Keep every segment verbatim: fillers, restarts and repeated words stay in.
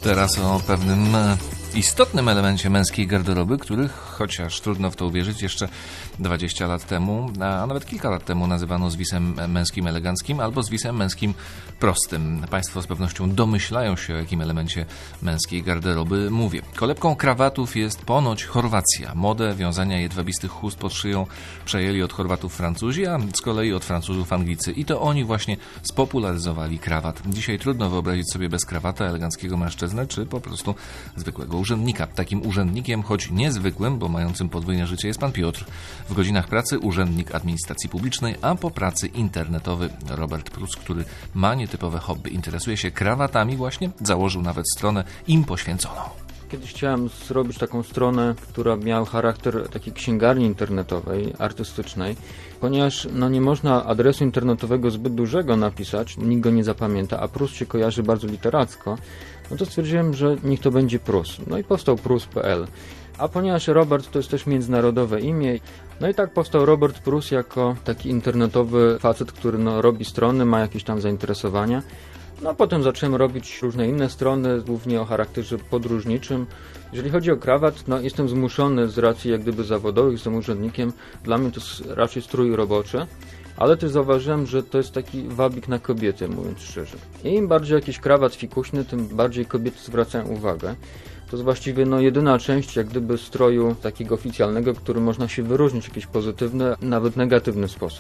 Teraz o pewnym istotnym elemencie męskiej garderoby, który, chociaż trudno w to uwierzyć, jeszcze dwadzieścia lat temu, a nawet kilka lat temu nazywano zwisem męskim eleganckim albo zwisem męskim prostym. Państwo z pewnością domyślają się, o jakim elemencie męskiej garderoby mówię. Kolebką krawatów jest ponoć Chorwacja. Modę wiązania jedwabistych chust pod szyją przejęli od Chorwatów Francuzi, a z kolei od Francuzów Anglicy. I to oni właśnie spopularyzowali krawat. Dzisiaj trudno wyobrazić sobie bez krawata eleganckiego mężczyznę, czy po prostu zwykłego urzędnika. Takim urzędnikiem, choć niezwykłym, bo mającym podwójne życie, jest pan Piotr. W godzinach pracy urzędnik administracji publicznej, a po pracy internetowy Robert Prus, który ma nietypowe hobby. Interesuje się krawatami właśnie, założył nawet stronę im poświęconą. Kiedyś chciałem zrobić taką stronę, która miała charakter takiej księgarni internetowej, artystycznej, ponieważ no, nie można adresu internetowego zbyt dużego napisać, nikt go nie zapamięta, a Prus się kojarzy bardzo literacko, no to stwierdziłem, że niech to będzie Prus. No i powstał prus kropka p l. A ponieważ Robert to jest też międzynarodowe imię, no i tak powstał Robert Prus jako taki internetowy facet, który no, robi strony, ma jakieś tam zainteresowania. No potem zacząłem robić różne inne strony, głównie o charakterze podróżniczym. Jeżeli chodzi o krawat, no jestem zmuszony z racji jak gdyby zawodowych, jestem urzędnikiem, dla mnie to jest raczej strój roboczy, ale też zauważyłem, że to jest taki wabik na kobietę, mówiąc szczerze. I im bardziej jakiś krawat fikuśny, tym bardziej kobiety zwracają uwagę. To jest właściwie no, jedyna część jak gdyby stroju takiego oficjalnego, który można się wyróżnić w jakiś pozytywny, nawet negatywny sposób.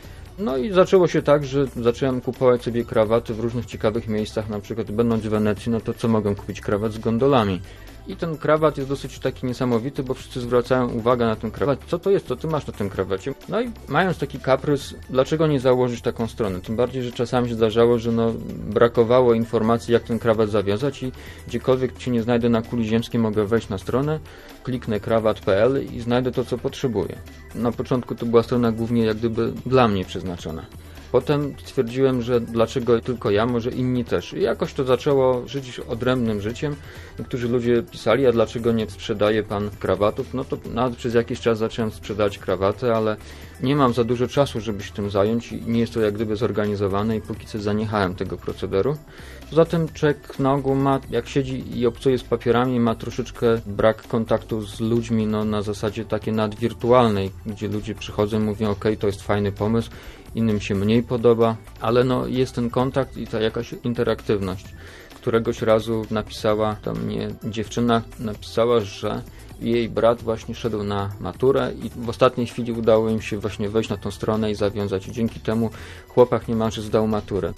No i zaczęło się tak, że zacząłem kupować sobie krawaty w różnych ciekawych miejscach, na przykład będąc w Wenecji, no to co mogę kupić? Krawat z gondolami. I ten krawat jest dosyć taki niesamowity, bo wszyscy zwracają uwagę na ten krawat. Co to jest? Co ty masz na tym krawacie? No i mając taki kaprys, dlaczego nie założyć taką stronę? Tym bardziej, że czasami się zdarzało, że no, brakowało informacji, jak ten krawat zawiązać i gdziekolwiek się nie znajdę na kuli ziemskiej, mogę wejść na stronę, kliknę krawat kropka p l i znajdę to, co potrzebuję. Na początku to była strona głównie jak gdyby dla mnie przeznaczona. Potem stwierdziłem, że dlaczego tylko ja, może inni też. I jakoś to zaczęło żyć odrębnym życiem. Niektórzy ludzie pisali, a dlaczego nie sprzedaje pan krawatów? No to nawet przez jakiś czas zacząłem sprzedać krawaty, ale nie mam za dużo czasu, żeby się tym zająć i nie jest to jak gdyby zorganizowane i póki co zaniechałem tego procederu. Poza tym człowiek na ogół ma, jak siedzi i obcuje z papierami, ma troszeczkę brak kontaktu z ludźmi, no na zasadzie takiej nadwirtualnej, gdzie ludzie przychodzą i mówią, ok, to jest fajny pomysł, innym się mniej podoba, ale no jest ten kontakt i ta jakaś interaktywność. Któregoś razu napisała do mnie dziewczyna, napisała, że jej brat właśnie szedł na maturę i w ostatniej chwili udało im się właśnie wejść na tą stronę i zawiązać. I dzięki temu chłopak niemalże zdał maturę.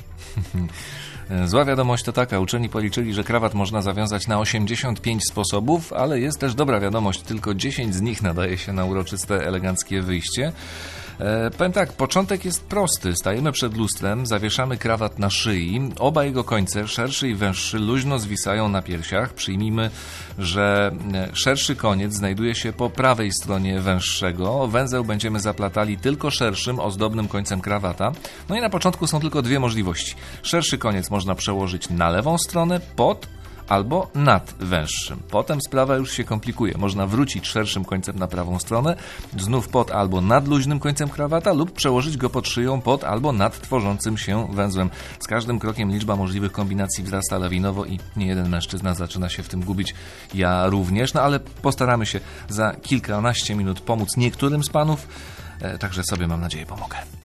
Zła wiadomość to taka, uczeni policzyli, że krawat można zawiązać na osiemdziesiąt pięć sposobów, ale jest też dobra wiadomość, tylko dziesięć z nich nadaje się na uroczyste, eleganckie wyjście. E, powiem tak, początek jest prosty. Stajemy przed lustrem, zawieszamy krawat na szyi, oba jego końce, szerszy i węższy, luźno zwisają na piersiach. Przyjmijmy, że szerszy koniec znajduje się po prawej stronie węższego. Węzeł będziemy zaplatali tylko szerszym, ozdobnym końcem krawata. No i na początku są tylko dwie możliwości. Szerszy koniec można przełożyć na lewą stronę, pod albo nad węższym. Potem sprawa już się komplikuje. Można wrócić szerszym końcem na prawą stronę, znów pod albo nad luźnym końcem krawata lub przełożyć go pod szyją pod albo nad tworzącym się węzłem. Z każdym krokiem liczba możliwych kombinacji wzrasta lawinowo i niejeden mężczyzna zaczyna się w tym gubić. Ja również, no ale postaramy się za kilkanaście minut pomóc niektórym z panów, e, także sobie mam nadzieję pomogę.